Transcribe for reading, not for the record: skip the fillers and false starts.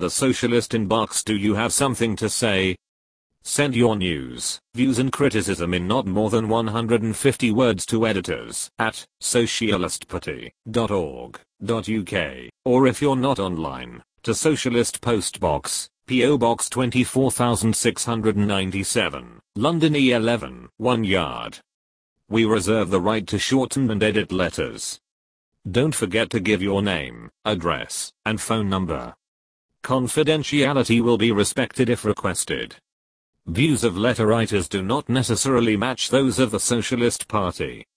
The Socialist Inbox. Do you have something to say? Send your news, views and criticism in not more than 150 words to editors at socialistparty.org.uk, or if you're not online, to Socialist Postbox, PO Box 24697, London E11, 1 yard. We reserve the right to shorten and edit letters. Don't forget to give your name, address, and phone number. Confidentiality will be respected if requested. Views of letter writers do not necessarily match those of the Socialist Party.